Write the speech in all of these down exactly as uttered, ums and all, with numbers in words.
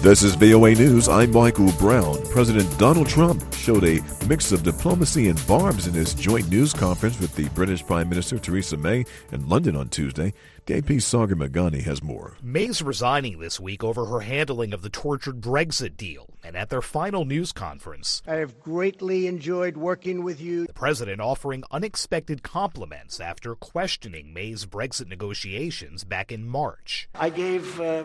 This is V O A News. I'm Michael Brown. President Donald Trump showed a mix of diplomacy and barbs in his joint news conference with the British Prime Minister Theresa May in London on Tuesday. D A P's Sagar Meghani has more. May's resigning this week over her handling of the tortured Brexit deal. And at their final news conference, I have greatly enjoyed working with you. The president offering unexpected compliments after questioning May's Brexit negotiations back in March. I gave uh,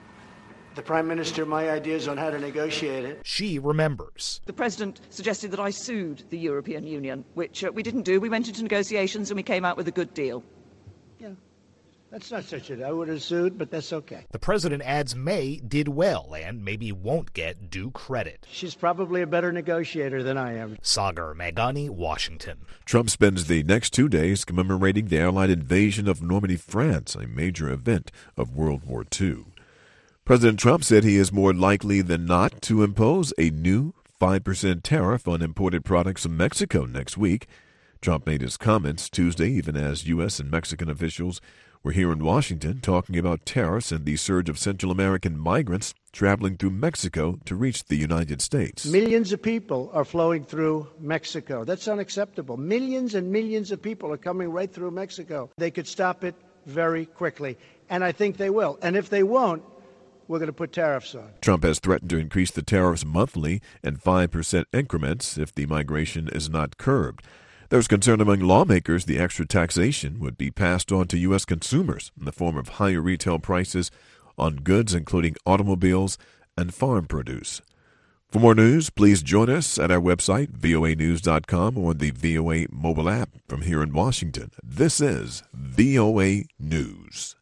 the Prime Minister my ideas on how to negotiate it. She remembers. The President suggested that I sued the European Union, which uh, we didn't do. We went into negotiations and we came out with a good deal. Yeah, that's not such a... I would have sued, but that's okay. The president adds May did well and maybe won't get due credit. She's probably a better negotiator than I am. Sagar Meghani, Washington. Trump spends the next two days commemorating the Allied invasion of Normandy, France, a major event of World War Two. President Trump said he is more likely than not to impose a new five percent tariff on imported products from Mexico next week. Trump made his comments Tuesday, even as U S and Mexican officials were here in Washington talking about tariffs and the surge of Central American migrants traveling through Mexico to reach the United States. Millions of people are flowing through Mexico. That's unacceptable. Millions and millions of people are coming right through Mexico. They could stop it very quickly, and I think they will. And if they won't, we're going to put tariffs on. Trump has threatened to increase the tariffs monthly in five percent increments if the migration is not curbed. There's concern among lawmakers the extra taxation would be passed on to U S consumers in the form of higher retail prices on goods including automobiles and farm produce. For more news, please join us at our website, V O A news dot com, or the V O A mobile app from here in Washington. This is V O A News.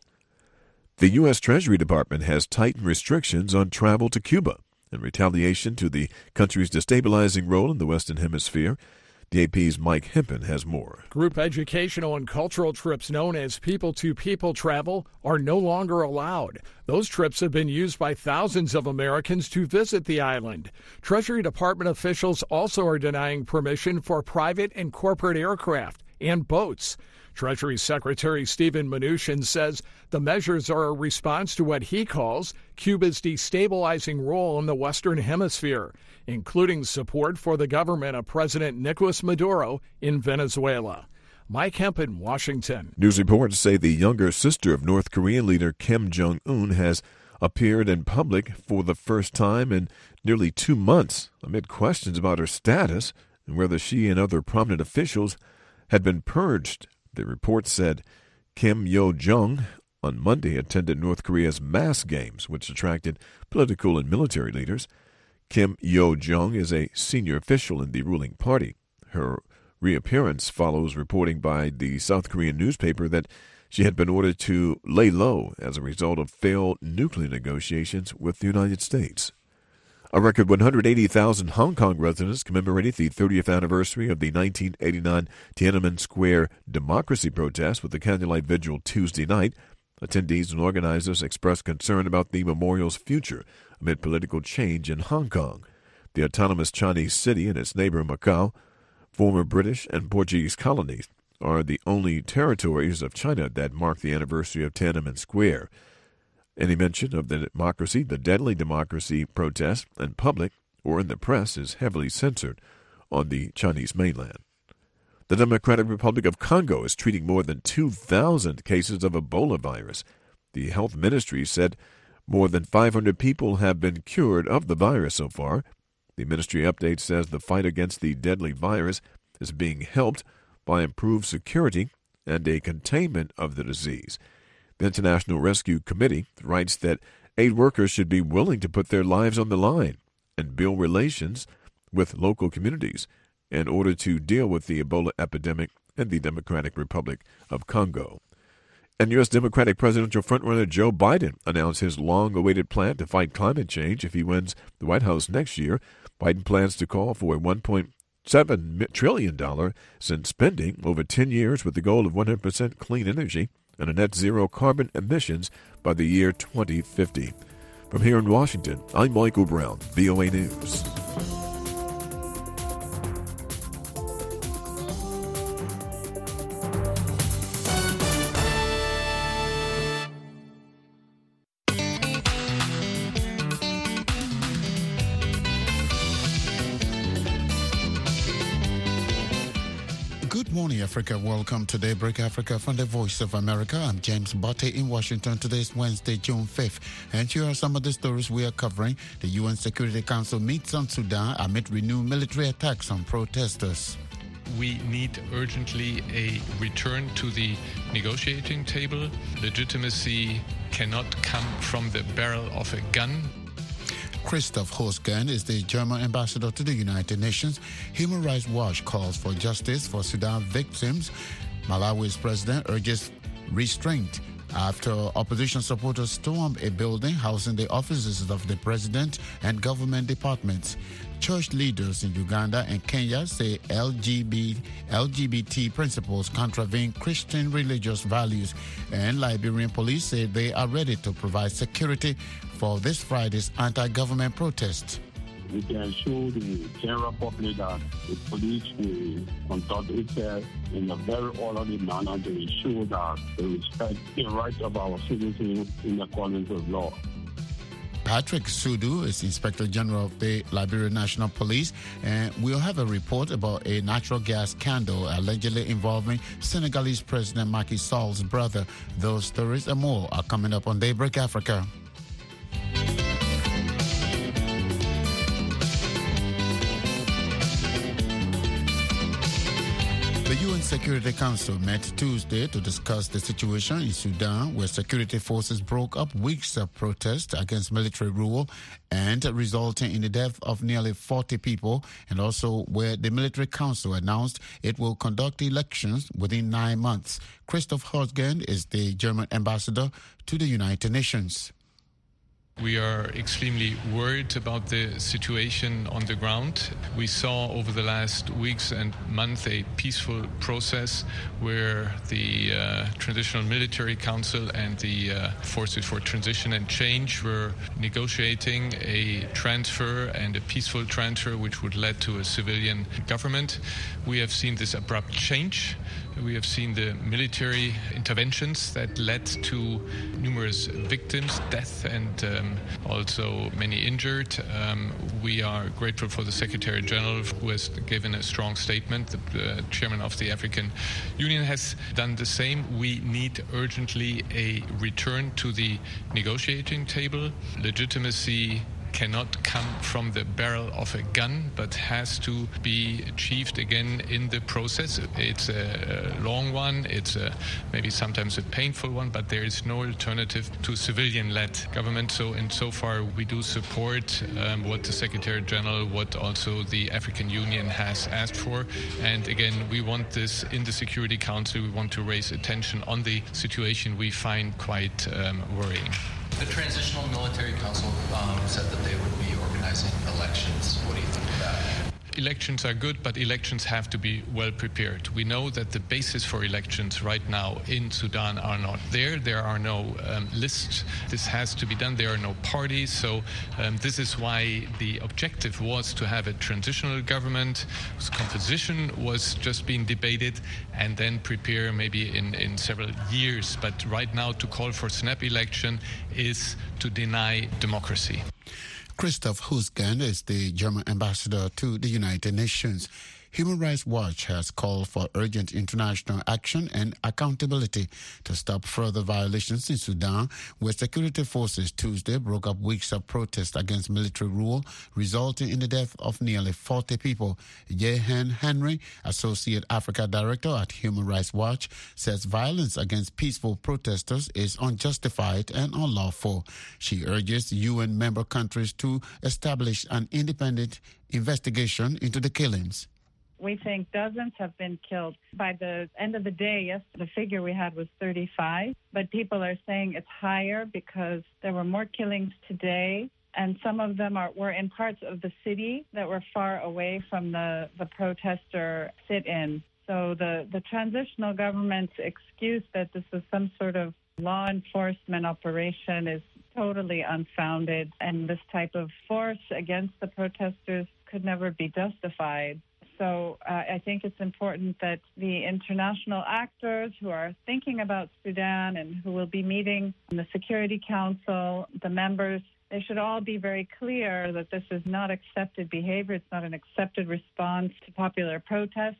The U S. Treasury Department has tightened restrictions on travel to Cuba in retaliation to the country's destabilizing role in the Western Hemisphere. D A P's Mike Hempen has more. Group educational and cultural trips known as people-to-people travel are no longer allowed. Those trips have been used by thousands of Americans to visit the island. Treasury Department officials also are denying permission for private and corporate aircraft and boats. Treasury Secretary Steven Mnuchin says the measures are a response to what he calls Cuba's destabilizing role in the Western Hemisphere, including support for the government of President Nicolas Maduro in Venezuela. Mike Hempen, Washington. News reports say the younger sister of North Korean leader Kim Jong-un has appeared in public for the first time in nearly two months amid questions about her status and whether she and other prominent officials had been purged. The report said Kim Yo-jong on Monday attended North Korea's mass games, which attracted political and military leaders. Kim Yo-jong is a senior official in the ruling party. Her reappearance follows reporting by the South Korean newspaper that she had been ordered to lay low as a result of failed nuclear negotiations with the United States. A record one hundred eighty thousand Hong Kong residents commemorated the thirtieth anniversary of the nineteen eighty-nine Tiananmen Square democracy protest with a candlelight vigil Tuesday night. Attendees and organizers expressed concern about the memorial's future amid political change in Hong Kong. The autonomous Chinese city and its neighbor Macau, former British and Portuguese colonies, are the only territories of China that mark the anniversary of Tiananmen Square. Any mention of the democracy, the deadly democracy protest in public or in the press is heavily censored on the Chinese mainland. The Democratic Republic of Congo is treating more than two thousand cases of Ebola virus. The health ministry said more than five hundred people have been cured of the virus so far. The ministry update says the fight against the deadly virus is being helped by improved security and a containment of the disease. The International Rescue Committee writes that aid workers should be willing to put their lives on the line and build relations with local communities in order to deal with the Ebola epidemic in the Democratic Republic of Congo. And U S. Democratic presidential frontrunner Joe Biden announced his long-awaited plan to fight climate change if he wins the White House next year. Biden plans to call for a one point seven trillion dollars in spending over ten years with the goal of one hundred percent clean energy and a net zero carbon emissions by the year twenty fifty. From here in Washington, I'm Michael Brown, V O A News. Good morning, Africa. Welcome to Daybreak Africa from the Voice of America. I'm James Botte in Washington. Today is Wednesday, June fifth. And here are some of the stories we are covering. The U N Security Council meets on Sudan amid renewed military attacks on protesters. We need urgently a return to the negotiating table. Legitimacy cannot come from the barrel of a gun. Christoph Hosgen is the German ambassador to the United Nations. Human Rights Watch calls for justice for Sudan victims. Malawi's president urges restraint after opposition supporters stormed a building housing the offices of the president and government departments. Church leaders in Uganda and Kenya say L G B, L G B T principles contravene Christian religious values, and Liberian police say they are ready to provide security for this Friday's anti-government protest. We can show the general public that the police will conduct itself in a very orderly manner to ensure that they respect the rights of our citizens in accordance with law. Patrick Sudu is Inspector General of the Liberian National Police, and we'll have a report about a natural gas scandal allegedly involving Senegalese President Macky Sall's brother. Those stories and more are coming up on Daybreak Africa. The U N Security Council met Tuesday to discuss the situation in Sudan, where security forces broke up weeks of protest against military rule and resulting in the death of nearly forty people, and also where the military council announced it will conduct elections within nine months. Christoph Hosgen is the German ambassador to the United Nations. We are extremely worried about the situation on the ground. We saw over the last weeks and months a peaceful process where the uh, Transitional Military Council and the uh, Forces for Transition and Change were negotiating a transfer and a peaceful transfer which would lead to a civilian government. We have seen this abrupt change. We have seen the military interventions that led to numerous victims, death, and um, also many injured. Um, we are grateful for the Secretary General, who has given a strong statement. The uh, Chairman of the African Union has done the same. We need urgently a return to the negotiating table. Legitimacy cannot come from the barrel of a gun, but has to be achieved again in the process. It's a long one, it's a, maybe sometimes a painful one, but there is no alternative to civilian-led government. So insofar, we do support um, what the Secretary General, what also the African Union has asked for. And again, we want this in the Security Council. We want to raise attention on the situation we find quite um, worrying. The Transitional Military Council um, said that they would be organizing elections. What do you think of that? Elections are good, but elections have to be well prepared. We know that the basis for elections right now in Sudan are not there. There are no um, lists. This has to be done. There are no parties. So um, this is why the objective was to have a transitional government whose composition was just being debated and then prepare maybe in, in several years. But right now to call for snap election is to deny democracy. Christoph Hosgen is the German ambassador to the United Nations. Human Rights Watch has called for urgent international action and accountability to stop further violations in Sudan, where security forces Tuesday broke up weeks of protest against military rule, resulting in the death of nearly forty people. Jehan Henry, Associate Africa Director at Human Rights Watch, says violence against peaceful protesters is unjustified and unlawful. She urges U N member countries to establish an independent investigation into the killings. We think dozens have been killed. By the end of the day, yes, the figure we had was thirty-five, but people are saying it's higher because there were more killings today, and some of them are were in parts of the city that were far away from the, the protester sit-in. So the, the transitional government's excuse that this was some sort of law enforcement operation is totally unfounded, and this type of force against the protesters could never be justified. So uh, I think it's important that the international actors who are thinking about Sudan and who will be meeting in the Security Council, the members, they should all be very clear that this is not accepted behavior. It's not an accepted response to popular protests.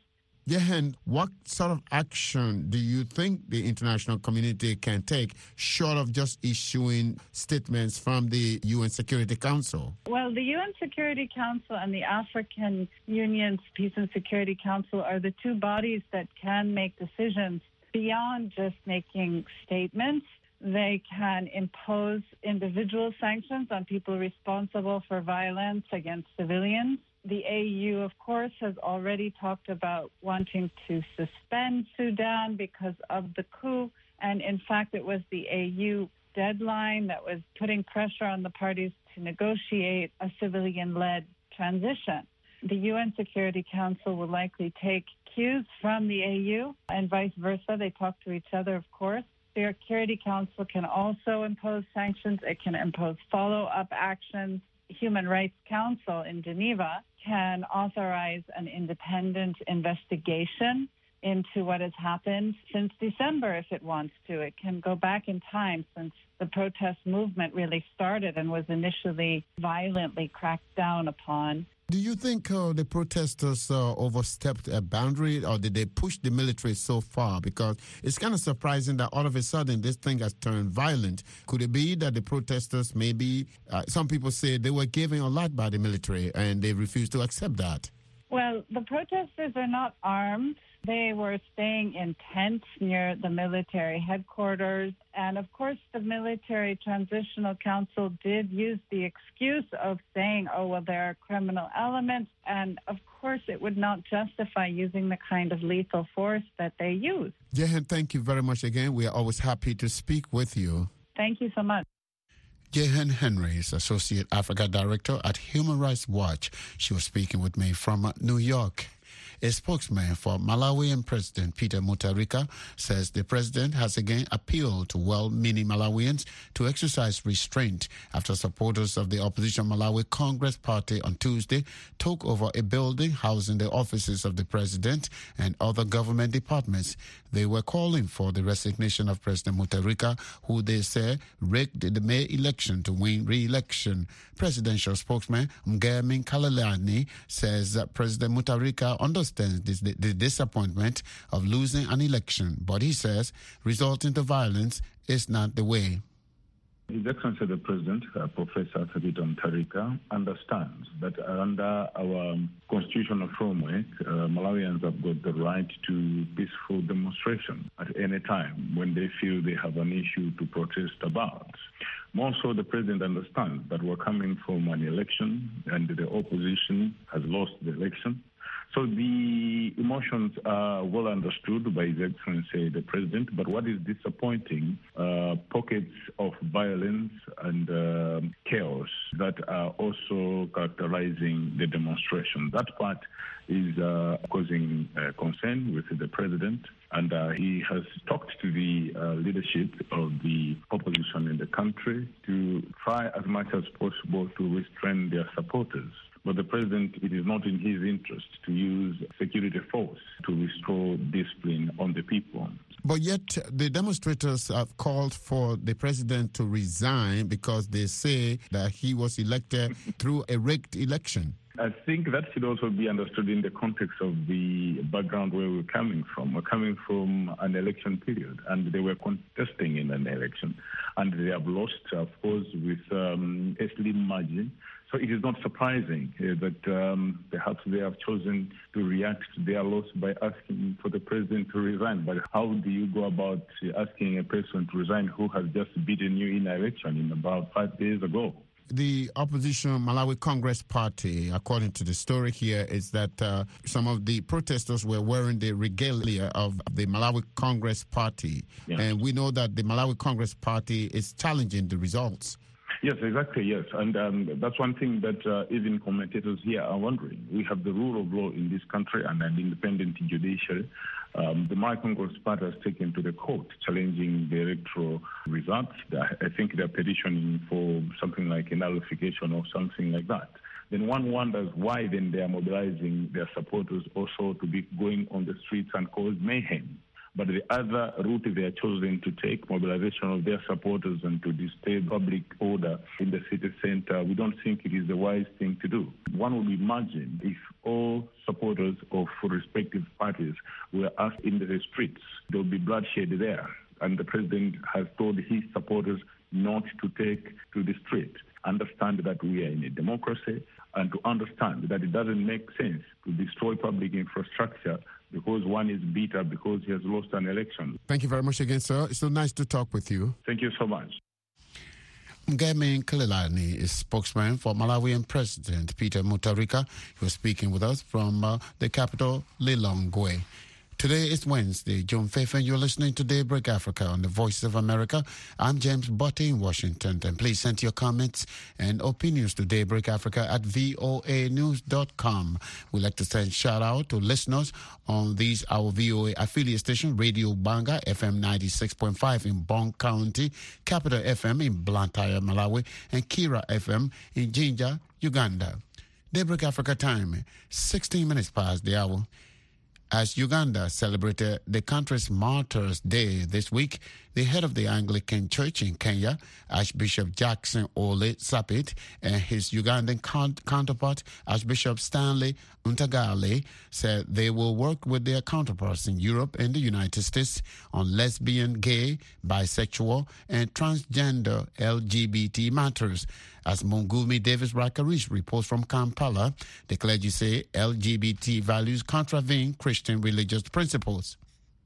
Jehen, what sort of action do you think the international community can take short of just issuing statements from the U N Security Council? Well, the U N Security Council and the African Union's Peace and Security Council are the two bodies that can make decisions beyond just making statements. They can impose individual sanctions on people responsible for violence against civilians. The A U, of course, has already talked about wanting to suspend Sudan because of the coup. And in fact, it was the A U deadline that was putting pressure on the parties to negotiate a civilian-led transition. The U N Security Council will likely take cues from the A U and vice versa. They talk to each other, of course. The Security Council can also impose sanctions. It can impose follow-up actions. Human Rights Council in Geneva can authorize an independent investigation into what has happened since December if it wants to. It can go back in time since the protest movement really started and was initially violently cracked down upon. Do you think uh, the protesters uh, overstepped a boundary, or did they push the military so far? Because it's kind of surprising that all of a sudden this thing has turned violent. Could it be that the protesters maybe, uh, some people say they were given a lot by the military and they refused to accept that? Well, the protesters are not armed. They were staying in tents near the military headquarters. And of course, the Military Transitional Council did use the excuse of saying, oh, well, there are criminal elements. And of course, it would not justify using the kind of lethal force that they use. Jehen, thank you very much again. We are always happy to speak with you. Thank you so much. Jehen Henry is Associate Africa Director at Human Rights Watch. She was speaking with me from New York. A spokesman for Malawian President Peter Mutharika says the president has again appealed to well-meaning Malawians to exercise restraint after supporters of the opposition Malawi Congress Party on Tuesday took over a building housing the offices of the president and other government departments. They were calling for the resignation of President Mutharika, who they say rigged the May election to win re-election. Presidential spokesman Mgemi Kalalani says that President Mutharika understands This, the, the disappointment of losing an election, but he says resulting to violence is not the way. His Excellency the President, uh, Professor Peter Mutharika, understands that under our constitutional framework, uh, Malawians have got the right to peaceful demonstration at any time when they feel they have an issue to protest about. More so, the President understands that we're coming from an election and the opposition has lost the election. So the emotions are well understood by His Excellency the President, but what is disappointing, uh, pockets of violence and uh, chaos that are also characterizing the demonstration. That part is uh, causing uh, concern with the President, and uh, he has talked to the uh, leadership of the opposition in the country to try as much as possible to restrain their supporters. But the President, it is not in his interest to use security force to restore discipline on the people. But yet the demonstrators have called for the President to resign because they say that he was elected through a rigged election. I think that should also be understood in the context of the background where we're coming from. We're coming from an election period, and they were contesting in an election, and they have lost, of course, with um, a slim margin. So it is not surprising uh, that um, perhaps they have chosen to react to their loss by asking for the president to resign. But how do you go about asking a person to resign who has just beaten you in an election in about five days ago? The opposition Malawi Congress Party, according to the story here, is that uh, some of the protesters were wearing the regalia of the Malawi Congress Party. Yes. And we know that the Malawi Congress Party is challenging the results. Yes, exactly, yes. And um, that's one thing that uh, even commentators here are wondering. We have the rule of law in this country and an independent judiciary. Um, the Malawi Congress Party has taken to the court challenging the electoral results. I think they're petitioning for something like a nullification or something like that. Then one wonders why then they are mobilizing their supporters also to be going on the streets and cause mayhem. But the other route they are choosing to take, mobilization of their supporters and to disturb public order in the city center, we don't think it is the wise thing to do. One would imagine if all supporters of respective parties were asked in the streets, there would be bloodshed there. And the president has told his supporters not to take to the street. Understand that we are in a democracy, and to understand that it doesn't make sense to destroy public infrastructure because one is bitter because he has lost an election. Thank you very much again, sir. It's so nice to talk with you. Thank you so much. Mgeme Kililani is spokesman for Malawian President Peter Mutharika. He was speaking with us from uh, the capital, Lilongwe. Today is Wednesday, June fifth, and you're listening to Daybreak Africa on the Voice of America. I'm James Botte in Washington, and please send your comments and opinions to Daybreak Africa at V O A news dot com. We'd like to send shout out to listeners on these our V O A affiliate station, Radio Banga F M ninety-six point five in Bong County, Capital F M in Blantyre, Malawi, and Kira F M in Jinja, Uganda. Daybreak Africa time, sixteen minutes past the hour. As Uganda celebrated the country's Martyrs' Day this week, the head of the Anglican Church in Kenya, Archbishop Jackson Ole Sapit, and his Ugandan counterpart, Archbishop Stanley Ntagale, said they will work with their counterparts in Europe and the United States on lesbian, gay, bisexual, and transgender L G B T matters. As Mungumi Davis Rakarish reports from Kampala, the clergy say L G B T values contravene Christian religious principles.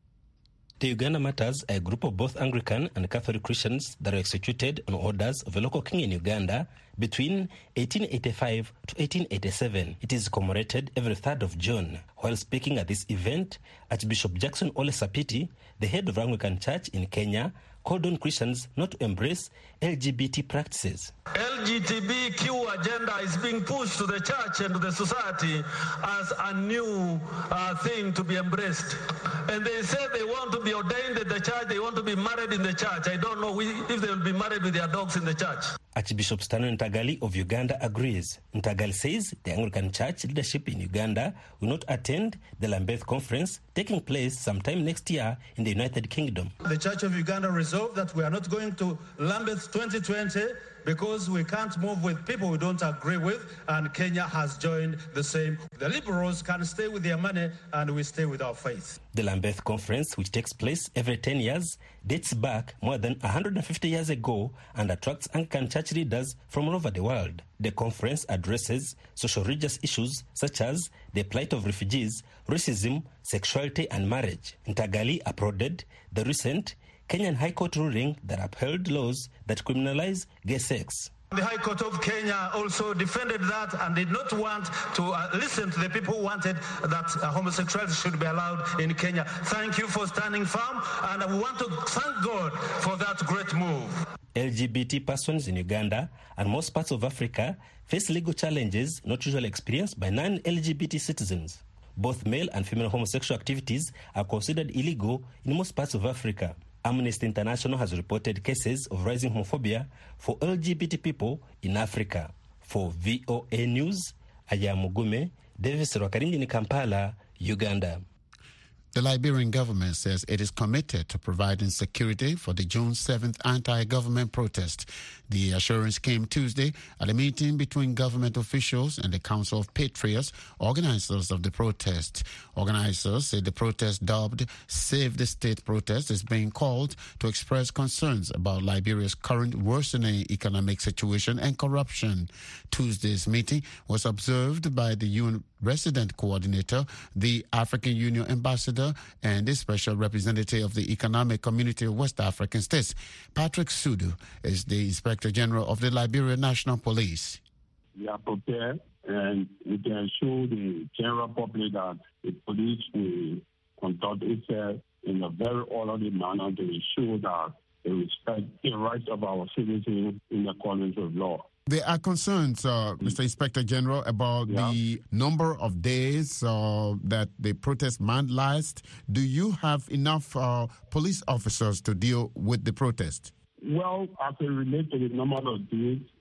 The Uganda Matters are a group of both Anglican and Catholic Christians that were executed on orders of a local king in Uganda between eighteen eighty-five to eighteen eighty-seven. It is commemorated every third of June. While speaking at this event, Archbishop Jackson Ole Sapiti, the head of Anglican Church in Kenya, called on Christians not to embrace L G B T practices. L G B T Q agenda is being pushed to the church and to the society as a new uh, thing to be embraced. And they say they want to be ordained in the church, they want to be married in the church. I don't know if they will be married with their dogs in the church. Archbishop Stanley Ntagali of Uganda agrees. Ntagali says the Anglican Church leadership in Uganda will not attend the Lambeth Conference taking place sometime next year in the United Kingdom. The Church of Uganda resolved that we are not going to Lambeth twenty twenty because we can't move with people we don't agree with, and Kenya has joined the same. The liberals can stay with their money and we stay with our faith. The Lambeth Conference, which takes place every ten years, dates back more than one hundred fifty years ago and attracts Anglican church leaders from all over the world. The conference addresses social religious issues such as the plight of refugees, racism, sexuality and marriage. Ntagali applauded the recent Kenyan High Court ruling that upheld laws that criminalize gay sex. The High Court of Kenya also defended that and did not want to uh, listen to the people who wanted that uh, homosexuality should be allowed in Kenya. Thank you for standing firm, and we want to thank God for that great move. L G B T persons in Uganda and most parts of Africa face legal challenges not usually experienced by non-L G B T citizens. Both male and female homosexual activities are considered illegal in most parts of Africa. Amnesty International has reported cases of rising homophobia for L G B T people in Africa. For V O A News, Aya Mugume, Davis Rwakaringi in Kampala, Uganda. The Liberian government says it is committed to providing security for the June seventh anti-government protest. The assurance came Tuesday at a meeting between government officials and the Council of Patriots, organizers of the protest. Organizers say the protest, dubbed Save the State protest, is being called to express concerns about Liberia's current worsening economic situation and corruption. Tuesday's meeting was observed by the U N resident coordinator, the African Union ambassador, and the special representative of the Economic Community of West African States. Patrick Sudu is the Inspector General of the Liberian National Police. We are prepared, and we can assure the general public that the police will conduct itself in a very orderly manner to ensure that they respect the rights of our citizens in accordance with law. There are concerns, uh, Mister Inspector General, about yeah. the number of days uh, that the protest might last. Do you have enough uh, police officers to deal with the protest? Well, as it relates to the number of days,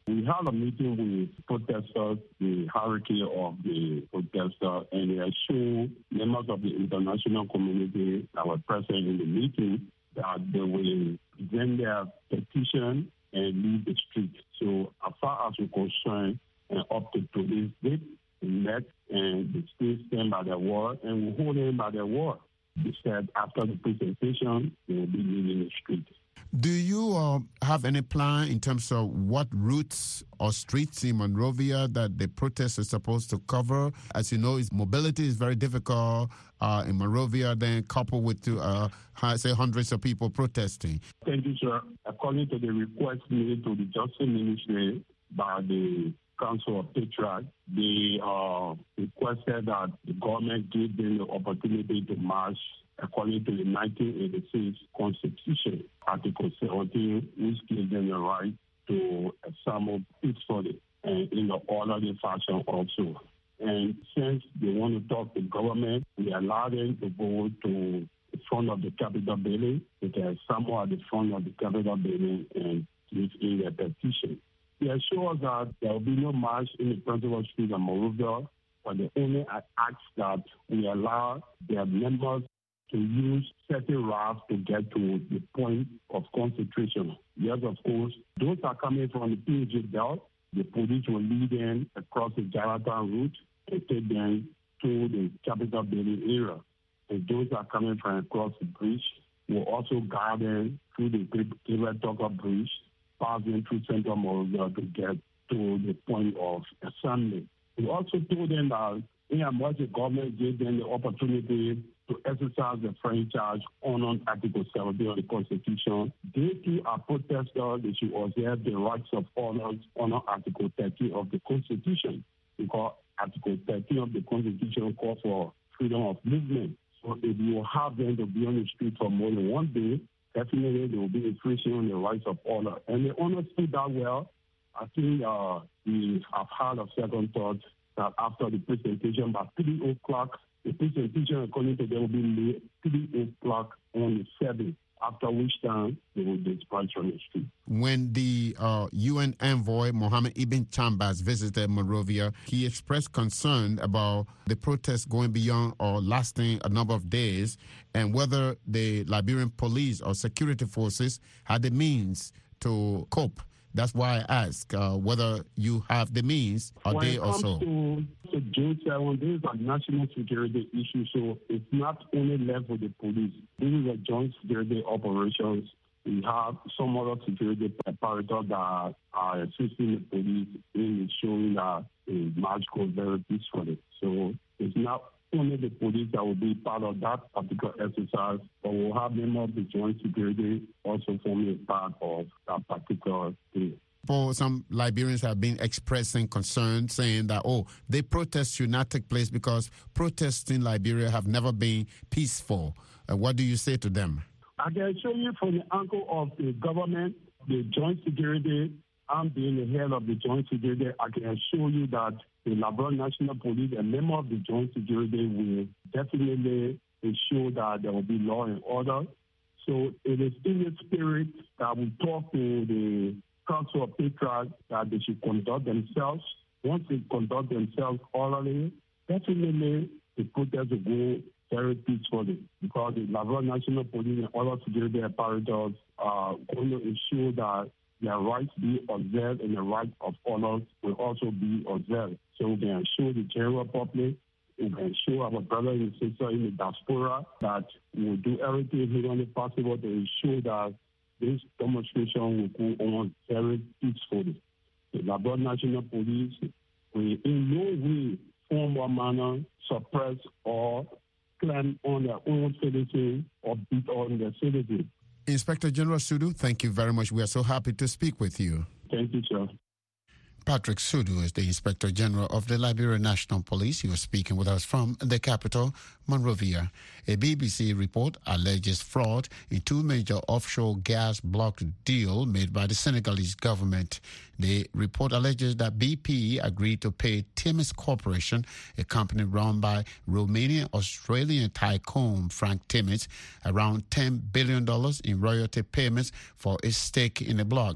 We had a meeting with protesters, the hierarchy of the protesters, and they assured members of the international community that were present in the meeting that they will present their petition and leave the street. So as far as we're concerned, and up to today's date, we met and they still stand by their word and we hold them by their word. They said after the presentation, they will be leaving the street. Do you uh, have any plan in terms of what routes or streets in Monrovia that the protest is supposed to cover? As you know, mobility is very difficult uh, in Monrovia, then coupled with, uh, say, hundreds of people protesting. Thank you, sir. According to the request made to the Justice Ministry by the Council of Patriarchs, they uh, requested that the government give them the opportunity to march according to the nineteen eighty-six Constitution, Article seventeen, which gives them the right to assemble peacefully and in an orderly fashion also. And since they want to talk to government, we allow them to go to the front of the Capitol building. They can assemble at the front of the Capitol building and give in their petition. They assure us that there will be no march in the principal street of Monrovia, but they only ask that we allow their members to use certain routes to get to the point of concentration. Yes, of course, those are coming from the P H G belt. The police will lead them across the Jarratan route and take them to the Capitol building area. And those are coming from across the bridge will also guide them through the Gabriel Tucker Bridge, passing through Central Monrovia to get to the point of assembly. We also told them that in as much the government gave them the opportunity to exercise the franchise on Article seventeen of the Constitution, they too are protesters. They should observe the rights of others under Article thirteen of the Constitution, because Article thirteen of the Constitution calls for freedom of movement. So if you have them to be on the street for more than one day, definitely they will be infringing on the rights of others. And they understood that well. I think uh, we have had a second thought that after the presentation by three o'clock, the presentation, according to them, will be made three o'clock on the seventh, after which time they will dispatch on the street. When the uh, U N envoy, Mohammed Ibn Chambers, visited Monrovia, he expressed concern about the protests going beyond or lasting a number of days and whether the Liberian police or security forces had the means to cope. That's why I ask uh, whether you have the means a when day or so. To, to June seventh, this is a national security issue, so it's not only left with the police. This is a joint security operations. We have some other security apparatus that are assisting the police in ensuring that the march goes very peacefully. So it's not only the police that will be part of that particular exercise, but we'll have members of the joint security also forming a part of that particular thing. For some Liberians have been expressing concern, saying that, oh, the protests should not take place because protests in Liberia have never been peaceful. Uh, what do you say to them? I can show you from the angle of the government, the joint security. I'm being the head of the joint security. I can assure you that the Liberian National Police, a member of the joint security, will definitely ensure that there will be law and order. So it is in the spirit that we talk to the Council of Patriarchs that they should conduct themselves. Once they conduct themselves orderly, definitely the protest will go very peacefully, because the Liberian National Police and other security apparatus are going to ensure that their rights be observed and the rights of others will also be observed. So we can assure the general public, we can assure our brothers and sisters in the diaspora that we will do everything humanly possible to ensure that this demonstration will go on very peacefully. The Liberian National Police will in no way, form or manner, suppress or claim on their own citizens or beat on their citizens. Inspector General Sudu, thank you very much. We are so happy to speak with you. Thank you, sir. Patrick Sudu is the Inspector General of the Liberia National Police. He was speaking with us from the capital, Monrovia. A B B C report alleges fraud in two major offshore gas block deals made by the Senegalese government. The report alleges that B P agreed to pay Timis Corporation, a company run by Romanian-Australian tycoon Frank Timis, around ten billion dollars in royalty payments for its stake in the blocks.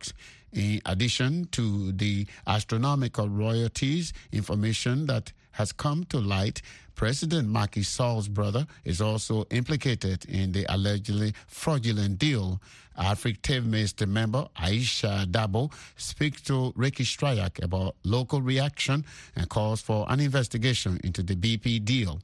In addition to the astronomical royalties, information that has come to light, President Macky Sall's brother is also implicated in the allegedly fraudulent deal. Africa member Aisha Dabo speaks to Ricky Strayak about local reaction and calls for an investigation into the B P deal.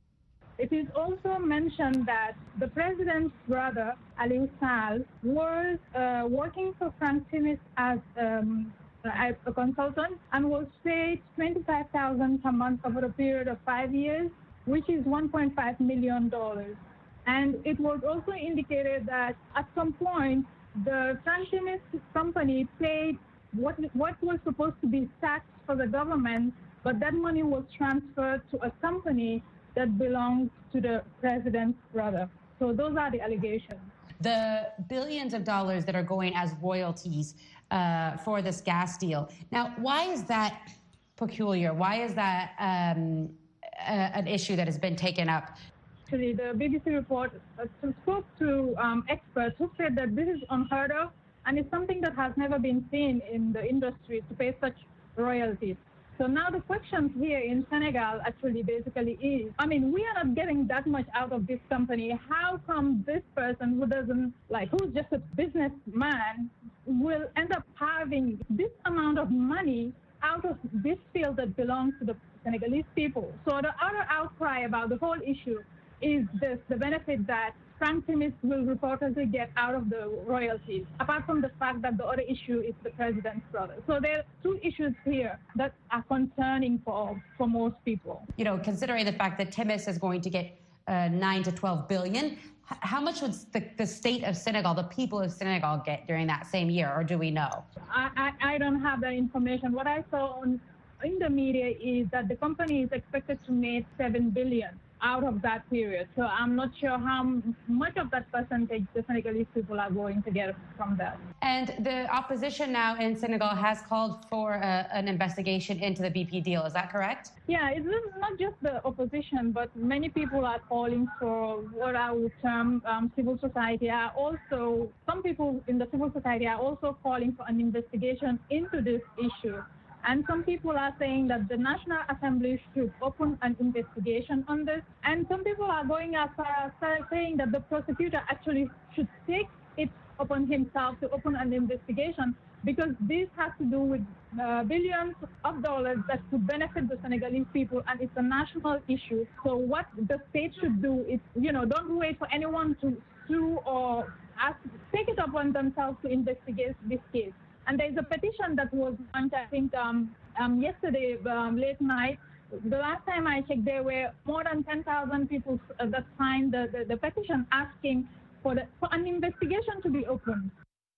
It is also mentioned that the president's brother, Aliou Sall, was uh, working for Frank Timis as um, a consultant and was paid twenty-five thousand dollars per month over a period of five years, which is one point five million dollars. And it was also indicated that at some point, the Frank Timis company paid what, what was supposed to be tax for the government, but that money was transferred to a company that belongs to the president's brother. So those are the allegations. The billions of dollars that are going as royalties uh, for this gas deal. Now, why is that peculiar? Why is that um, a, an issue that has been taken up? Actually, the B B C report uh, spoke to um, experts who said that this is unheard of and it's something that has never been seen in the industry to pay such royalties. So now the question here in Senegal actually basically is, I mean, we are not getting that much out of this company. How come this person who doesn't, like, who's just a businessman will end up having this amount of money out of this field that belongs to the Senegalese people? So the other outcry about the whole issue is this, the benefit that Frank Timis will reportedly get out of the royalties, apart from the fact that the other issue is the president's brother. So there are two issues here that are concerning for, for most people. You know, considering the fact that Timis is going to get uh, nine to twelve billion, how much would the, the state of Senegal, the people of Senegal, get during that same year, or do we know? I, I, I don't have that information. What I saw on, in the media is that the company is expected to make seven billion out of that period. So I'm not sure how much of that percentage the Senegalese people are going to get from that. And the opposition now in Senegal has called for a, an investigation into the B P deal. Is that correct? Yeah, it's not just the opposition, but many people are calling for what I would term um, civil society. Are also, some people in the civil society are also calling for an investigation into this issue. And some people are saying that the National Assembly should open an investigation on this. And some people are going as far as saying that the prosecutor actually should take it upon himself to open an investigation, because this has to do with uh, billions of dollars that could benefit the Senegalese people, and it's a national issue. So what the state should do is, you know, don't wait for anyone to sue or ask, take it upon themselves to investigate this case. And there's a petition that was launched, I think, um, um, yesterday, um, late night. The last time I checked, there were more than ten thousand people uh, that signed the, the, the petition asking for, the, for an investigation to be opened.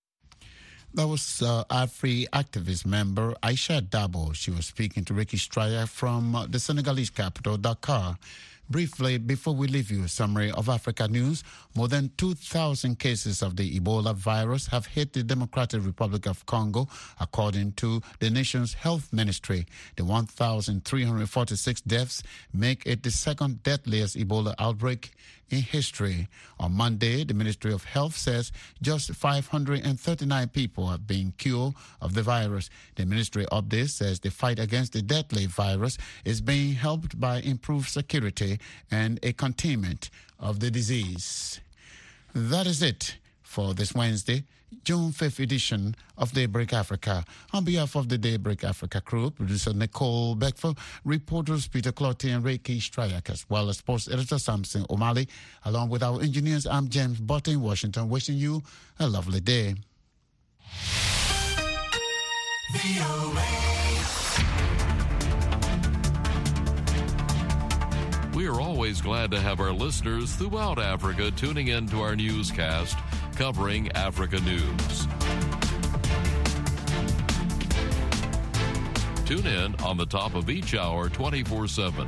That was uh, AFRI activist member Aisha Dabo. She was speaking to Ricky Straya from uh, the Senegalese capital, Dakar. Briefly, before we leave you, a summary of Africa news. More than two thousand cases of the Ebola virus have hit the Democratic Republic of Congo, according to the nation's health ministry. The one thousand three hundred forty-six deaths make it the second deadliest Ebola outbreak in history. On Monday, the Ministry of Health says just five hundred thirty-nine people have been cured of the virus. The ministry update says the fight against the deadly virus is being helped by improved security and a containment of the disease. That is it for this Wednesday, June fifth edition of Daybreak Africa. On behalf of the Daybreak Africa crew, producer Nicole Beckford, reporters Peter Clottey and Reiki Strayak, as well as sports editor Samson O'Malley, along with our engineers, I'm James Butt in Washington, wishing you a lovely day. We are always glad to have our listeners throughout Africa tuning in to our newscast covering Africa news. Tune in on the top of each hour twenty-four seven.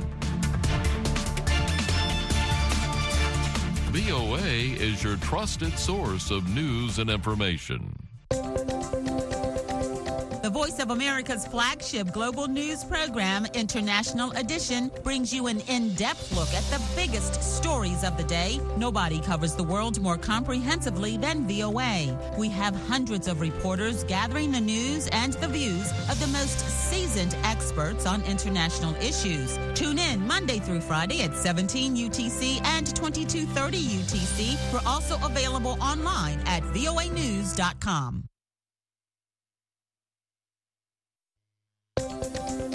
V O A is your trusted source of news and information. The Voice of America's flagship global news program, International Edition, brings you an in-depth look at the biggest stories of the day. Nobody covers the world more comprehensively than V O A. We have hundreds of reporters gathering the news and the views of the most seasoned experts on international issues. Tune in Monday through Friday at seventeen U T C and twenty-two thirty U T C. We're also available online at V O A news dot com.